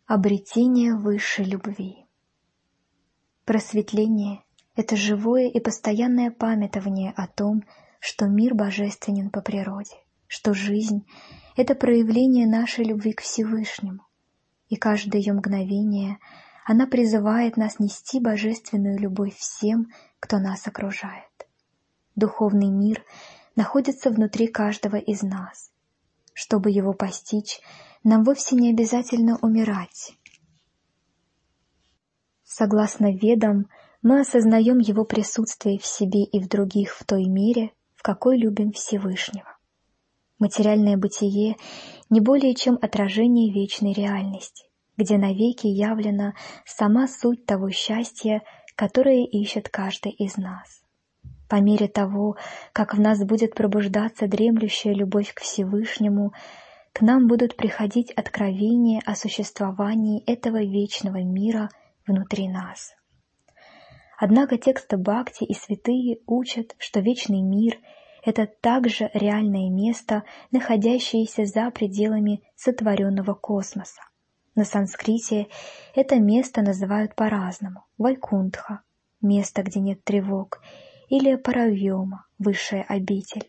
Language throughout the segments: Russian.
Обретение высшей любви. Просветление — это живое и постоянное памятование о том, что мир божественен по природе, что жизнь — это проявление нашей любви к Всевышнему, и каждое ее мгновение она призывает нас нести божественную любовь всем, кто нас окружает. Духовный мир находится внутри каждого из нас. Чтобы его постичь, нам вовсе не обязательно умирать. Согласно Ведам, мы осознаем его присутствие в себе и в других в той мере, в какой любим Всевышнего. Материальное бытие не более чем отражение вечной реальности, где навеки явлена сама суть того счастья, которое ищет каждый из нас. По мере того, как в нас будет пробуждаться дремлющая любовь к Всевышнему, к нам будут приходить откровения о существовании этого вечного мира внутри нас. Однако тексты Бхакти и святые учат, что вечный мир — это также реальное место, находящееся за пределами сотворенного космоса. На санскрите это место называют по-разному: Вайкунтха — место, где нет тревог, или Паравьома — высшая обитель.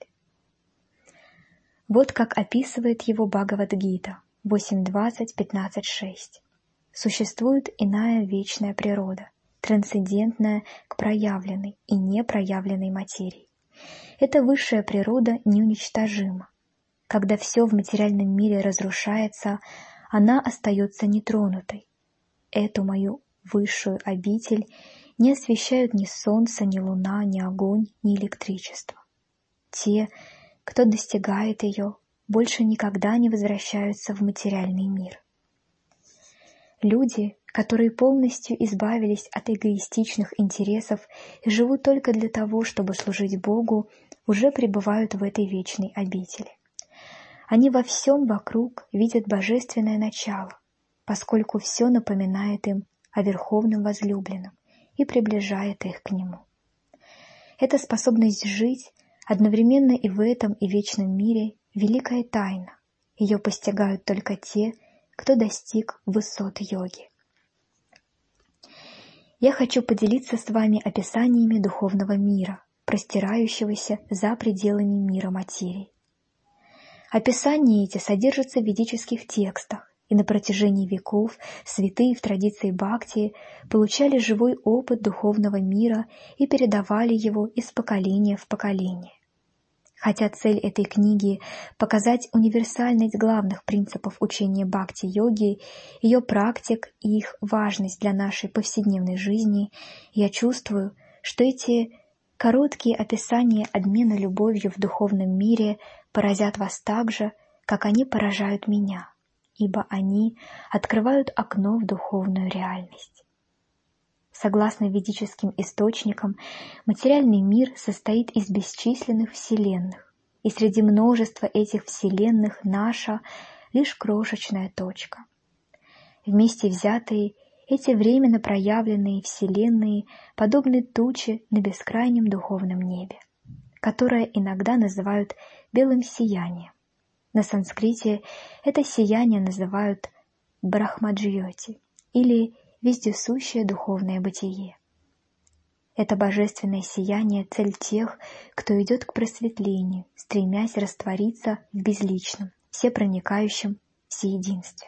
Вот как описывает его Бхагавад-гита 8.20.15.6. Существует иная вечная природа, трансцендентная к проявленной и непроявленной материи. Эта высшая природа неуничтожима. Когда все в материальном мире разрушается, она остается нетронутой. Эту мою высшую обитель не освещают ни солнце, ни луна, ни огонь, ни электричество. Те, кто достигает ее, больше никогда не возвращаются в материальный мир. Люди, которые полностью избавились от эгоистичных интересов и живут только для того, чтобы служить Богу, уже пребывают в этой вечной обители. Они во всем вокруг видят божественное начало, поскольку все напоминает им о Верховном Возлюбленном и приближает их к Нему. Эта способность жить одновременно и в этом, и вечном мире — великая тайна. Ее постигают только те, кто достиг высот йоги. Я хочу поделиться с вами описаниями духовного мира, простирающегося за пределами мира материи. Описания эти содержатся в ведических текстах, и на протяжении веков святые в традиции Бхакти получали живой опыт духовного мира и передавали его из поколения в поколение. Хотя цель этой книги — показать универсальность главных принципов учения бхакти-йоги, ее практик и их важность для нашей повседневной жизни, я чувствую, что эти короткие описания обмена любовью в духовном мире поразят вас так же, как они поражают меня, ибо они открывают окно в духовную реальность. Согласно ведическим источникам, материальный мир состоит из бесчисленных вселенных, и среди множества этих вселенных наша — лишь крошечная точка. Вместе взятые, эти временно проявленные вселенные подобны туче на бескрайнем духовном небе, которое иногда называют белым сиянием. На санскрите это сияние называют брахмаджьоти или вездесущее духовное бытие. Это божественное сияние — цель тех, кто идет к просветлению, стремясь раствориться в безличном, всепроникающем всеединстве.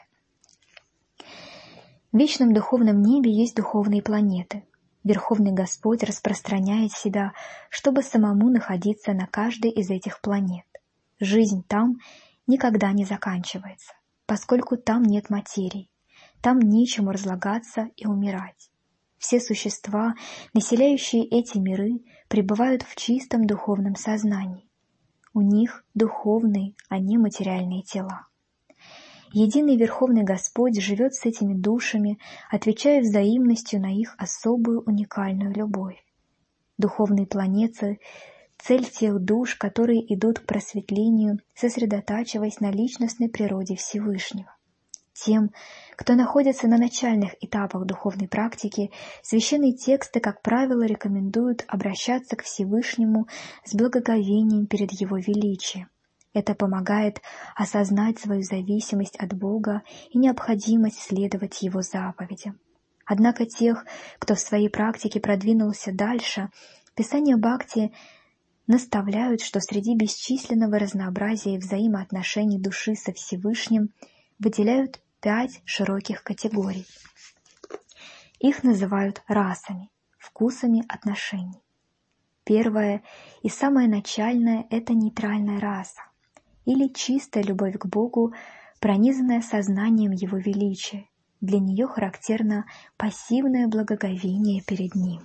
В вечном духовном небе есть духовные планеты. Верховный Господь распространяет себя, чтобы самому находиться на каждой из этих планет. Жизнь там никогда не заканчивается, поскольку там нет материи. Там нечему разлагаться и умирать. Все существа, населяющие эти миры, пребывают в чистом духовном сознании. У них духовные, а не материальные тела. Единый Верховный Господь живет с этими душами, отвечая взаимностью на их особую уникальную любовь. Духовные планеты — цель тех душ, которые идут к просветлению, сосредотачиваясь на личностной природе Всевышнего. Тем, кто находится на начальных этапах духовной практики, священные тексты, как правило, рекомендуют обращаться к Всевышнему с благоговением перед Его величием, Это помогает осознать свою зависимость от Бога и необходимость следовать Его заповедям. Однако тех, кто в своей практике продвинулся дальше, Писания Бхакти наставляют, что среди бесчисленного разнообразия взаимоотношений души со Всевышним выделяют 5 широких категорий. Их называют расами, вкусами отношений. Первая и самая начальная – это нейтральная раса, или чистая любовь к Богу, пронизанная сознанием Его величия. Для нее характерно пассивное благоговение перед Ним.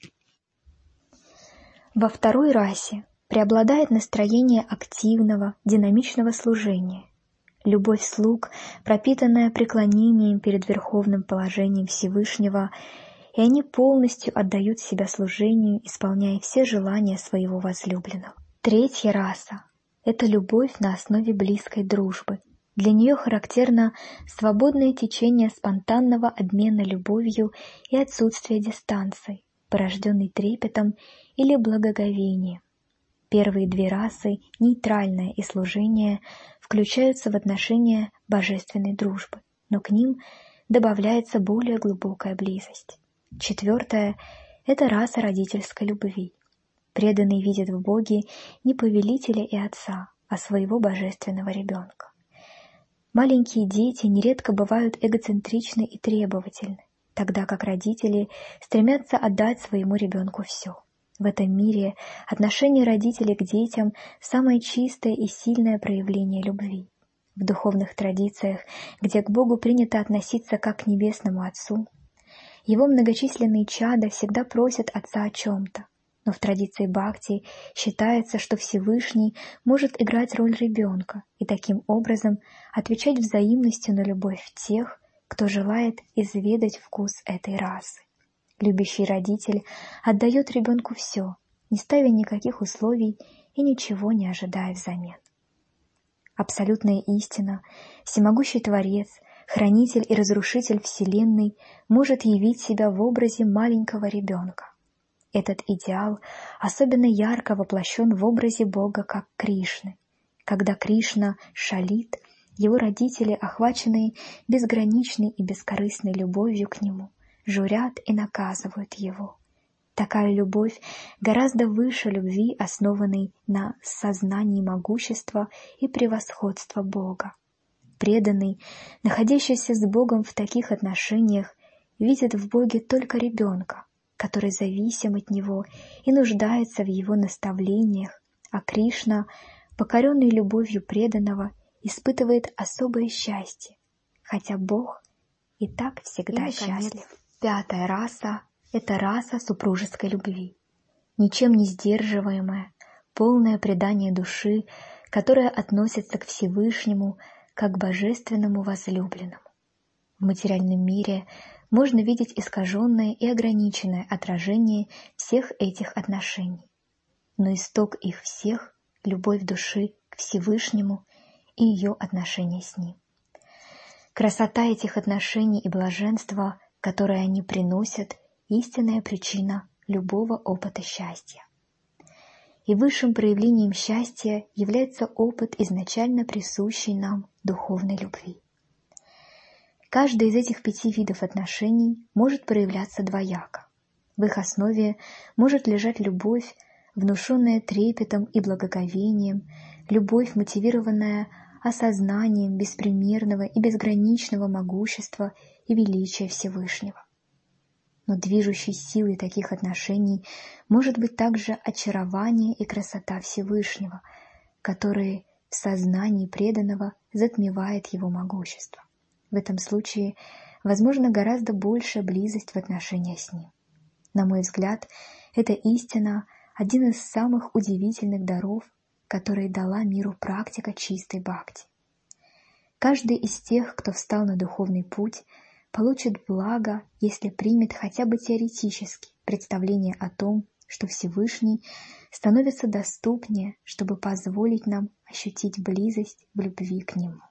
Во второй расе преобладает настроение активного, динамичного служения, любовь слуг, пропитанная преклонением перед верховным положением Всевышнего, и они полностью отдают себя служению, исполняя все желания своего возлюбленного. Третья раса – это любовь на основе близкой дружбы. Для нее характерно свободное течение спонтанного обмена любовью и отсутствие дистанции, порожденной трепетом или благоговением. Первые 2 расы, нейтральное и служение, включаются в отношения божественной дружбы, но к ним добавляется более глубокая близость. Четвертая – это раса родительской любви. Преданный видит в Боге не повелителя и отца, а своего божественного ребенка. Маленькие дети нередко бывают эгоцентричны и требовательны, тогда как родители стремятся отдать своему ребенку все. В этом мире отношение родителей к детям – самое чистое и сильное проявление любви. В духовных традициях, где к Богу принято относиться как к небесному Отцу, Его многочисленные чада всегда просят Отца о чем-то. Но в традиции Бхакти считается, что Всевышний может играть роль ребенка и таким образом отвечать взаимностью на любовь тех, кто желает изведать вкус этой расы. Любящий родитель отдает ребенку все, не ставя никаких условий и ничего не ожидая взамен. Абсолютная истина, всемогущий Творец, Хранитель и Разрушитель Вселенной может явить себя в образе маленького ребенка. Этот идеал особенно ярко воплощен в образе Бога как Кришны. Когда Кришна шалит, его родители, охваченные безграничной и бескорыстной любовью к нему, журят и наказывают его. Такая любовь гораздо выше любви, основанной на сознании могущества и превосходства Бога. Преданный, находящийся с Богом в таких отношениях, видит в Боге только ребенка, который зависим от Него и нуждается в Его наставлениях, а Кришна, покоренный любовью преданного, испытывает особое счастье, хотя Бог и так всегда счастлив. 5-я раса – это раса супружеской любви, ничем не сдерживаемая, полное предание души, которая относится к Всевышнему как к божественному возлюбленному. В материальном мире можно видеть искаженное и ограниченное отражение всех этих отношений. Но исток их всех – любовь души к Всевышнему и ее отношения с Ним. Красота этих отношений и блаженство, которое они приносят, истинная причина любого опыта счастья. И высшим проявлением счастья является опыт, изначально присущий нам духовной любви. Каждый из этих 5 видов отношений может проявляться двояко. В их основе может лежать любовь, внушенная трепетом и благоговением, любовь, мотивированная осознанием беспримерного и безграничного могущества и величия Всевышнего. Но движущей силой таких отношений может быть также очарование и красота Всевышнего, которые в сознании преданного затмевает его могущество. В этом случае возможна гораздо большая близость в отношениях с Ним. На мой взгляд, эта истина – один из самых удивительных даров, которые дала миру практика чистой бхакти. Каждый из тех, кто встал на духовный путь, получит благо, если примет хотя бы теоретически представление о том, что Всевышний становится доступнее, чтобы позволить нам ощутить близость в любви к Нему.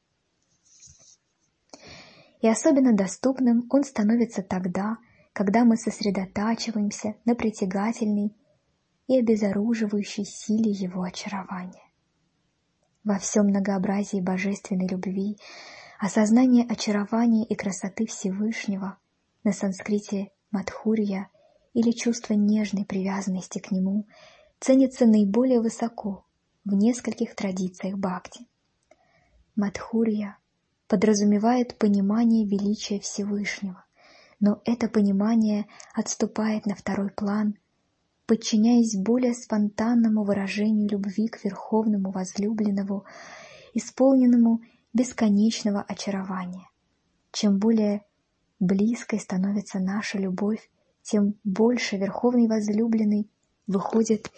И особенно доступным Он становится тогда, когда мы сосредотачиваемся на притягательной и обезоруживающей силе Его очарования. Во всем многообразии божественной любви осознание очарования и красоты Всевышнего, на санскрите Мадхурья, или чувство нежной привязанности к Нему, ценится наиболее высоко в нескольких традициях бхакти. Мадхурья подразумевает понимание величия Всевышнего, но это понимание отступает на второй план, подчиняясь более спонтанному выражению любви к верховному возлюбленному, исполненному бесконечного очарования. Чем более близкой становится наша любовь, тем больше верховный возлюбленный выходит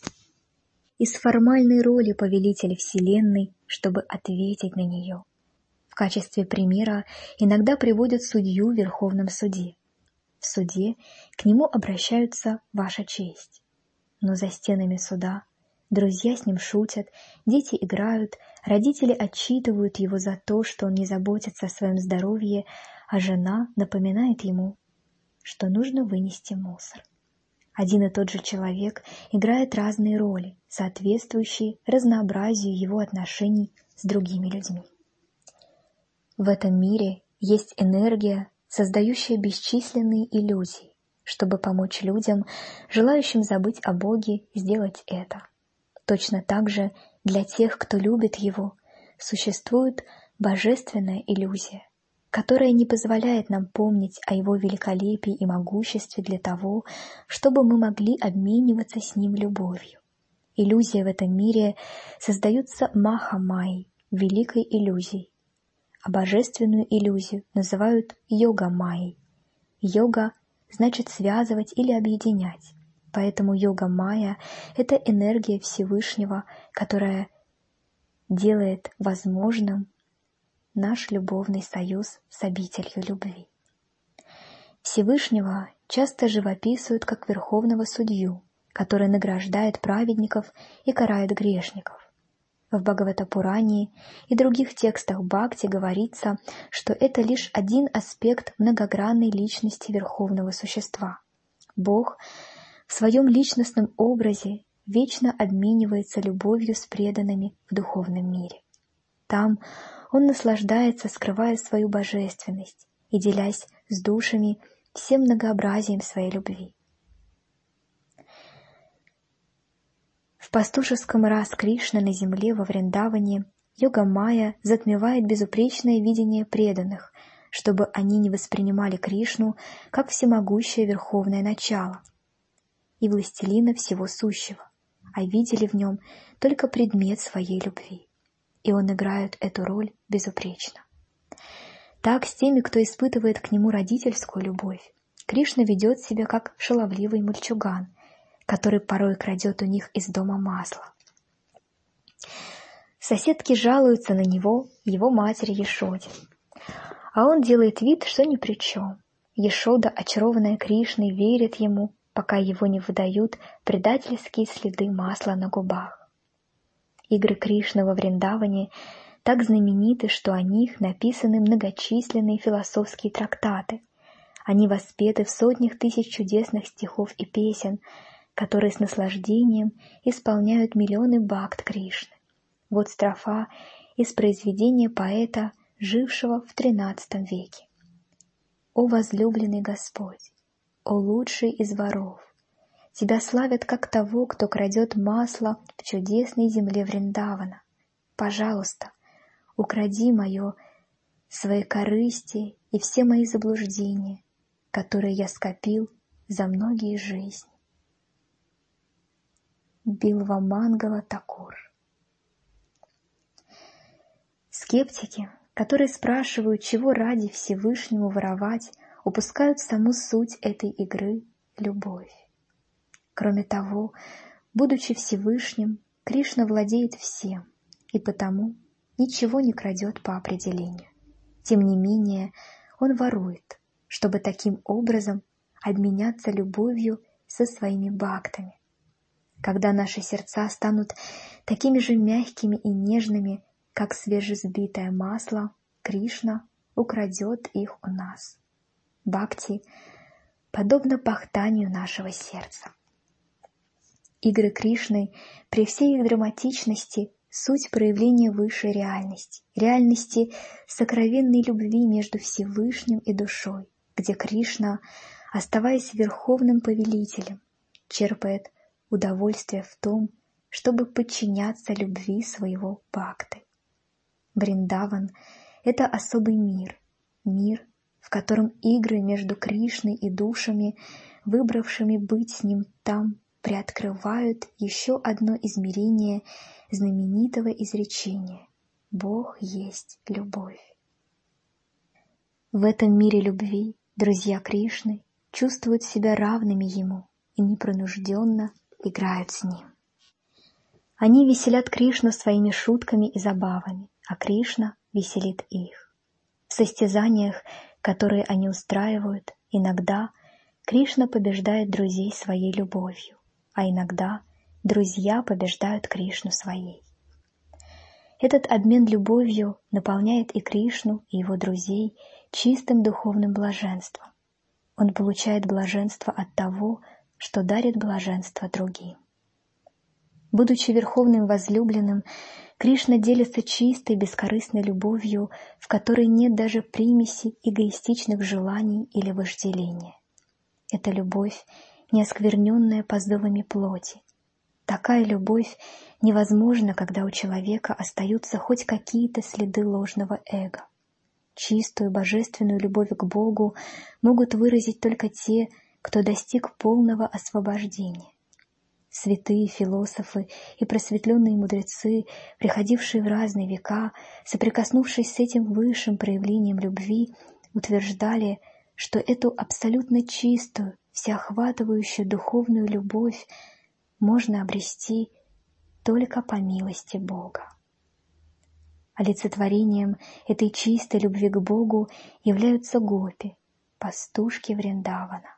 из формальной роли повелителя Вселенной, чтобы ответить на нее. В качестве примера иногда приводят судью в Верховном суде. В суде к нему обращаются «Ваша честь». Но за стенами суда друзья с ним шутят, дети играют, родители отчитывают его за то, что он не заботится о своем здоровье, а жена напоминает ему, что нужно вынести мусор. Один и тот же человек играет разные роли, соответствующие разнообразию его отношений с другими людьми. В этом мире есть энергия, создающая бесчисленные иллюзии, чтобы помочь людям, желающим забыть о Боге, сделать это. Точно так же для тех, кто любит Его, существует божественная иллюзия, которая не позволяет нам помнить о Его великолепии и могуществе для того, чтобы мы могли обмениваться с Ним любовью. Иллюзии в этом мире создаются Маха-майей, великой иллюзией, а божественную иллюзию называют йога-майей. Йога значит связывать или объединять, поэтому йога-майя — это энергия Всевышнего, которая делает возможным наш любовный союз с обителью любви. Всевышнего часто живописывают как верховного судью, который награждает праведников и карает грешников. В Бхагавата-пуране и других текстах Бхакти говорится, что это лишь один аспект многогранной личности Верховного Существа. Бог в своем личностном образе вечно обменивается любовью с преданными в духовном мире. Там Он наслаждается, скрывая свою божественность и делясь с душами всем многообразием своей любви. В пастушеском Рас Кришна на земле во Вриндаване йога-майя затмевает безупречное видение преданных, чтобы они не воспринимали Кришну как всемогущее верховное начало и властелина всего сущего, а видели в нем только предмет своей любви. И он играет эту роль безупречно. Так с теми, кто испытывает к нему родительскую любовь, Кришна ведет себя как шаловливый мальчуган, который порой крадет у них из дома масло. Соседки жалуются на него, его матери Яшоде, а он делает вид, что ни при чем. Яшода, очарованная Кришной, верит ему, пока его не выдают предательские следы масла на губах. Игры Кришны во Вриндаване так знамениты, что о них написаны многочисленные философские трактаты. Они воспеты в сотнях тысяч чудесных стихов и песен, которые с наслаждением исполняют миллионы бхакт Кришны. Вот строфа из произведения поэта, жившего в XIII веке. «О возлюбленный Господь, о лучший из воров, Тебя славят как того, кто крадет масло в чудесной земле Вриндавана. Пожалуйста, укради мое свои корысти и все мои заблуждения, которые я скопил за многие жизни». Билва-мангала Такур. Скептики, которые спрашивают, чего ради Всевышнему воровать, упускают саму суть этой игры — любовь. Кроме того, будучи Всевышним, Кришна владеет всем и потому ничего не крадет по определению. Тем не менее, он ворует, чтобы таким образом обменяться любовью со своими бхактами. Когда наши сердца станут такими же мягкими и нежными, как свежевзбитое масло, Кришна украдет их у нас. Бхакти подобно пахтанию нашего сердца. Игры Кришны при всей их драматичности суть проявления высшей реальности, реальности сокровенной любви между Всевышним и душой, где Кришна, оставаясь верховным повелителем, черпает удовольствие в том, чтобы подчиняться любви своего бхакты. Вриндаван — это особый мир, мир, в котором игры между Кришной и душами, выбравшими быть с ним там, приоткрывают еще одно измерение знаменитого изречения «Бог есть любовь». В этом мире любви друзья Кришны чувствуют себя равными Ему и непринужденно играют с Ним. Они веселят Кришну своими шутками и забавами, а Кришна веселит их. В состязаниях, которые они устраивают, иногда Кришна побеждает друзей своей любовью, а иногда друзья побеждают Кришну своей. Этот обмен любовью наполняет и Кришну, и его друзей чистым духовным блаженством. Он получает блаженство от того, что дарит блаженство другим. Будучи верховным возлюбленным, Кришна делится чистой бескорыстной любовью, в которой нет даже примеси эгоистичных желаний или вожделения. Это любовь, не оскверненная позывами плоти. Такая любовь невозможна, когда у человека остаются хоть какие-то следы ложного эго. Чистую божественную любовь к Богу могут выразить только те, кто достиг полного освобождения. Святые философы и просветленные мудрецы, приходившие в разные века, соприкоснувшись с этим высшим проявлением любви, утверждали, что эту абсолютно чистую, всеохватывающую духовную любовь можно обрести только по милости Бога. Олицетворением этой чистой любви к Богу являются гопи, пастушки Вриндавана.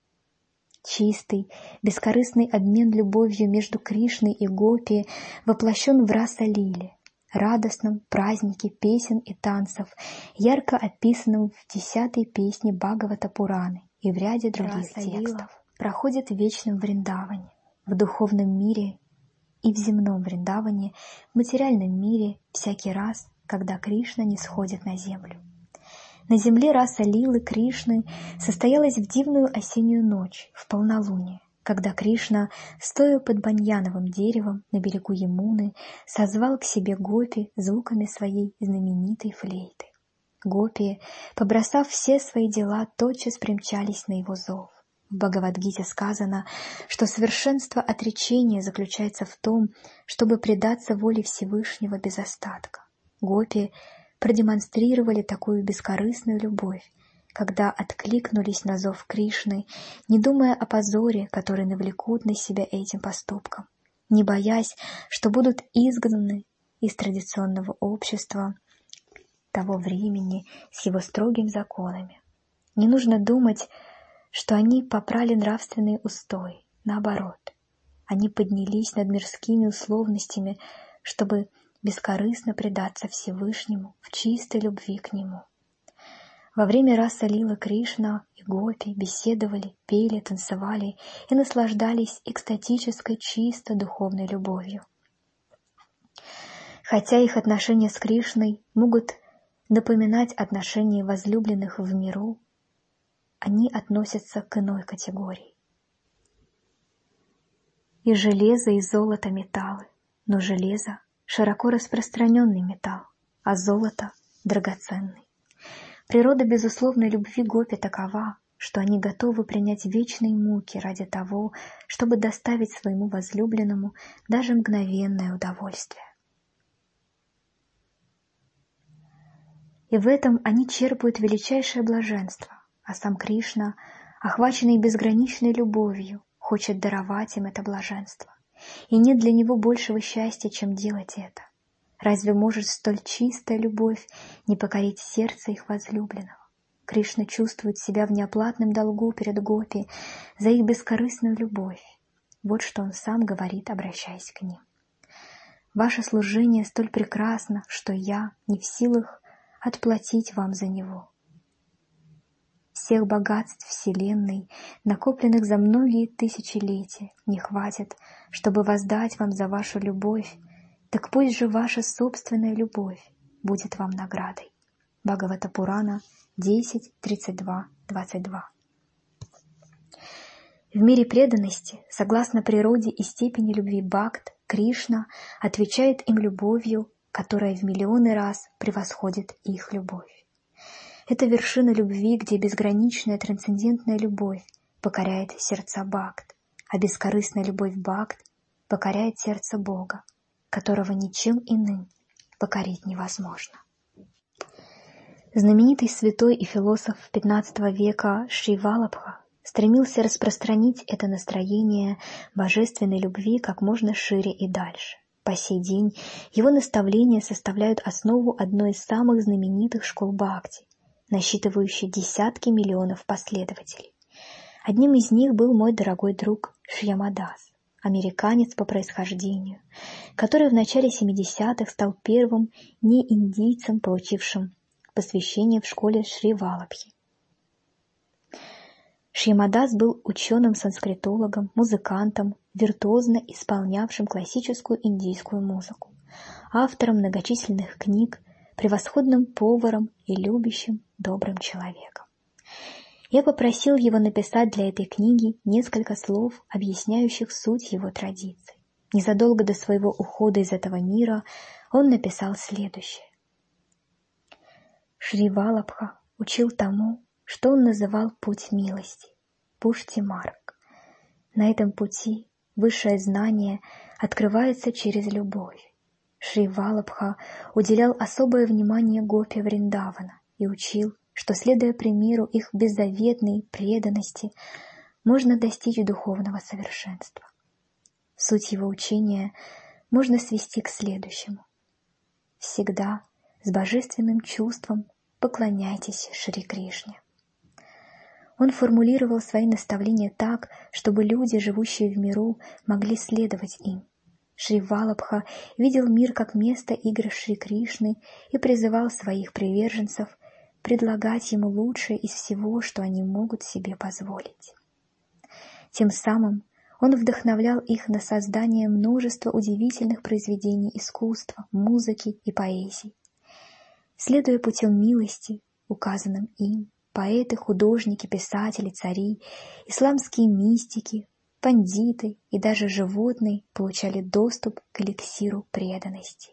Чистый, бескорыстный обмен любовью между Кришной и гопи воплощен в раса-лиле, радостном празднике песен и танцев, ярко описанном в 10-й песне Бхагавата-пураны и в ряде других текстов. Проходит в вечном Вриндаване, в духовном мире и в земном Вриндаване, в материальном мире всякий раз, когда Кришна не сходит на землю. На земле раса лилы Кришны состоялась в дивную осеннюю ночь, в полнолуние, когда Кришна, стоя под баньяновым деревом на берегу Ямуны, созвал к себе гопи звуками своей знаменитой флейты. Гопи, побросав все свои дела, тотчас примчались на его зов. В Бхагавад-гите сказано, что совершенство отречения заключается в том, чтобы предаться воле Всевышнего без остатка. Гопи продемонстрировали такую бескорыстную любовь, когда откликнулись на зов Кришны, не думая о позоре, который навлекут на себя этим поступком, не боясь, что будут изгнаны из традиционного общества того времени с его строгими законами. Не нужно думать, что они попрали нравственные устои. Наоборот, они поднялись над мирскими условностями, чтобы бескорыстно предаться Всевышнему в чистой любви к Нему. Во время раса лилы Кришна и гопи беседовали, пели, танцевали и наслаждались экстатической чисто духовной любовью. Хотя их отношения с Кришной могут напоминать отношения возлюбленных в миру, они относятся к иной категории. И железо, и золото — металлы, но железо — широко распространенный металл, а золото — драгоценный. Природа безусловной любви гопи такова, что они готовы принять вечные муки ради того, чтобы доставить своему возлюбленному даже мгновенное удовольствие. И в этом они черпают величайшее блаженство, а сам Кришна, охваченный безграничной любовью, хочет даровать им это блаженство. И нет для него большего счастья, чем делать это. Разве может столь чистая любовь не покорить сердце их возлюбленного? Кришна чувствует себя в неоплатном долгу перед гопи за их бескорыстную любовь. Вот что он сам говорит, обращаясь к ним. «Ваше служение столь прекрасно, что я не в силах отплатить вам за него. Всех богатств вселенной, накопленных за многие тысячелетия, не хватит, чтобы воздать вам за вашу любовь, Так пусть же ваша собственная любовь будет вам наградой. Бхагавата Пурана 10.32-22. В мире преданности, согласно природе и степени любви бхакт, Кришна отвечает им любовью, которая в миллионы раз превосходит их любовь. Это вершина любви, где безграничная трансцендентная любовь покоряет сердца бхакт, а бескорыстная любовь бхакт покоряет сердце Бога, которого ничем иным покорить невозможно. Знаменитый святой и философ XV века Шри Валабха стремился распространить это настроение божественной любви как можно шире и дальше. По сей день его наставления составляют основу одной из самых знаменитых школ бхакти, насчитывающей десятки миллионов последователей. Одним из них был мой дорогой друг Шьямадас, американец по происхождению, который в начале 70-х стал первым неиндийцем, получившим посвящение в школе Шри Валабхи. Шьямадас был ученым-санскритологом, музыкантом, виртуозно исполнявшим классическую индийскую музыку, автором многочисленных книг, превосходным поваром и любящим, добрым человеком. Я попросил его написать для этой книги несколько слов, объясняющих суть его традиций. Незадолго до своего ухода из этого мира он написал следующее. Шри Валабха учил тому, что он называл путь милости, Пушти-марг. На этом пути высшее знание открывается через любовь. Шри Валабха уделял особое внимание гопи Вриндавана и учил, что, следуя примеру их беззаветной преданности, можно достичь духовного совершенства. Суть его учения можно свести к следующему. Всегда с божественным чувством поклоняйтесь Шри Кришне. Он формулировал свои наставления так, чтобы люди, живущие в миру, могли следовать им. Шри Валабха видел мир как место игр Шри Кришны и призывал своих приверженцев предлагать ему лучшее из всего, что они могут себе позволить. Тем самым он вдохновлял их на создание множества удивительных произведений искусства, музыки и поэзии. Следуя путем милости, указанным им, поэты, художники, писатели, цари, исламские мистики, пандиты и даже животные получали доступ к эликсиру преданности.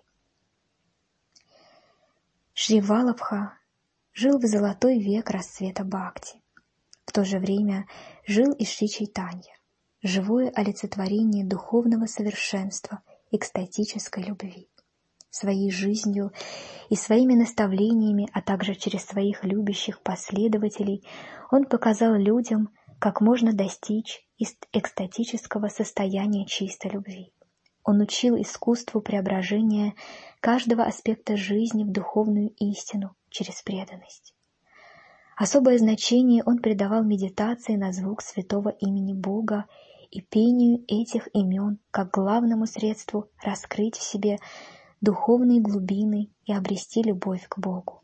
Шри Валабха жил в золотой век расцвета бхакти. В то же время жил и Шри Чайтанья, живое олицетворение духовного совершенства, экстатической любви. Своей жизнью и своими наставлениями, а также через своих любящих последователей, он показал людям, как можно достичь экстатического состояния чистой любви. Он учил искусству преображения каждого аспекта жизни в духовную истину через преданность. Особое значение он придавал медитации на звук святого имени Бога и пению этих имен как главному средству раскрыть в себе духовные глубины и обрести любовь к Богу.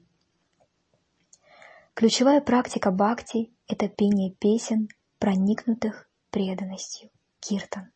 Ключевая практика бхакти – это пение песен, проникнутых преданностью, киртан.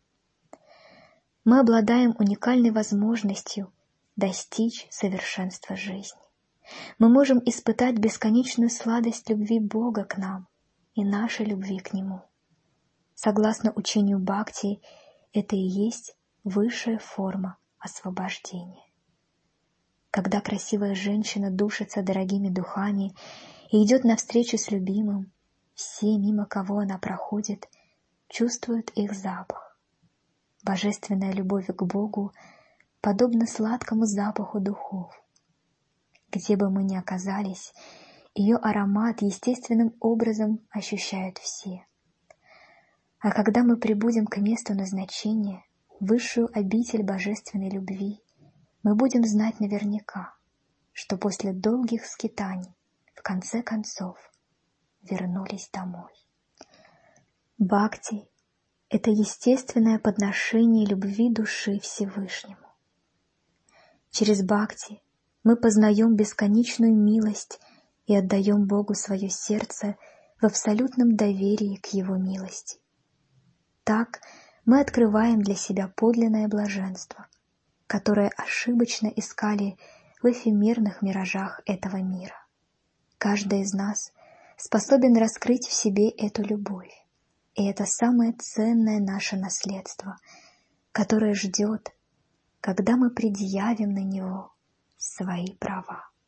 Мы обладаем уникальной возможностью достичь совершенства жизни. Мы можем испытать бесконечную сладость любви Бога к нам и нашей любви к Нему. Согласно учению бхакти, это и есть высшая форма освобождения. Когда красивая женщина душится дорогими духами и идет навстречу с любимым, все, мимо кого она проходит, чувствуют их запах. Божественная любовь к Богу подобна сладкому запаху духов. Где бы мы ни оказались, ее аромат естественным образом ощущают все. А когда мы прибудем к месту назначения, высшую обитель божественной любви, мы будем знать наверняка, что после долгих скитаний в конце концов вернулись домой. Бхакти – это естественное подношение любви души Всевышнему. Через бхакти мы познаем бесконечную милость и отдаем Богу свое сердце в абсолютном доверии к Его милости. Так мы открываем для себя подлинное блаженство, которые ошибочно искали в эфемерных миражах этого мира. Каждый из нас способен раскрыть в себе эту любовь, и это самое ценное наше наследство, которое ждет, когда мы предъявим на него свои права.